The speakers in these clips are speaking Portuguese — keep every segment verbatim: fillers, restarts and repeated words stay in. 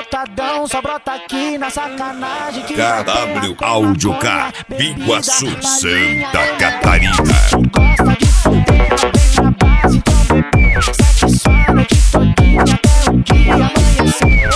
lotadão, só brota aqui na sacanagem. K W Áudio K, Biguaçu, Santa Catarina. Gosta de fuder, vem na base, então bebê. Sete só a noite todinha até o dia amanhecer.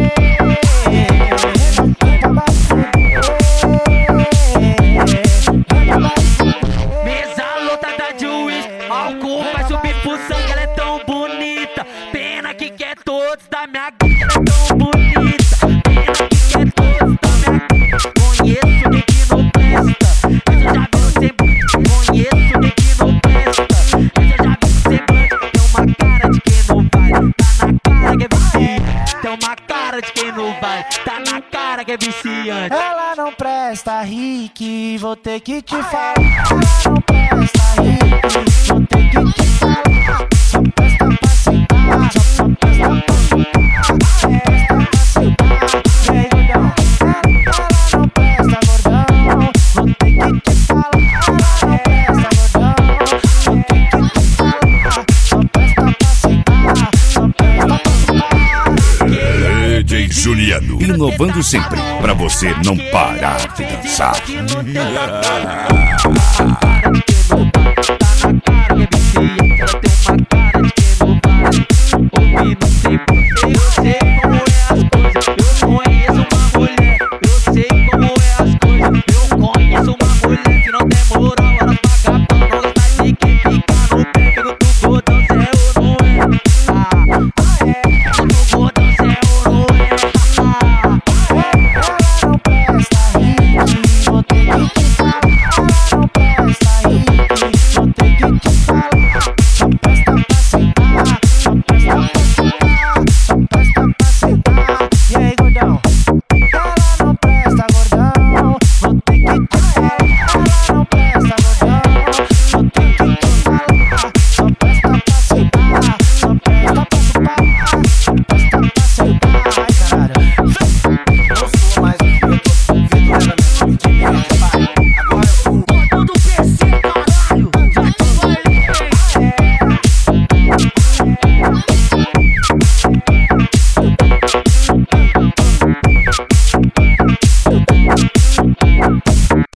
Mesa lotada de uísque, álcool vai subir pro sangue, ela é tão bonita. Pena que quer todos da minha guia, ela é tão bonita. Pena que quer todos da minha guia. Conheço de que não presta, essa já viu semblante. Conheço de que não presta, essa já viu semblante. Tem uma cara de quem não vai, tá na cara que é viciante. Tem uma cara de quem não vai, tá na cara que é viciante. Ela não presta, Rick, vou ter que te falar. Ela não presta, Rick, vou ter que te falar. Só presta pra sentar, só, só presta pra sentar. Só presta pra sentar, vem gordão. Ela não presta, gordão, vou ter que te falar. Ela não presta, gordão, vou ter que te falar. Só presta pra sentar, só presta pra sentar. D J Juliano, inovando sempre, pra você não parar de dançar.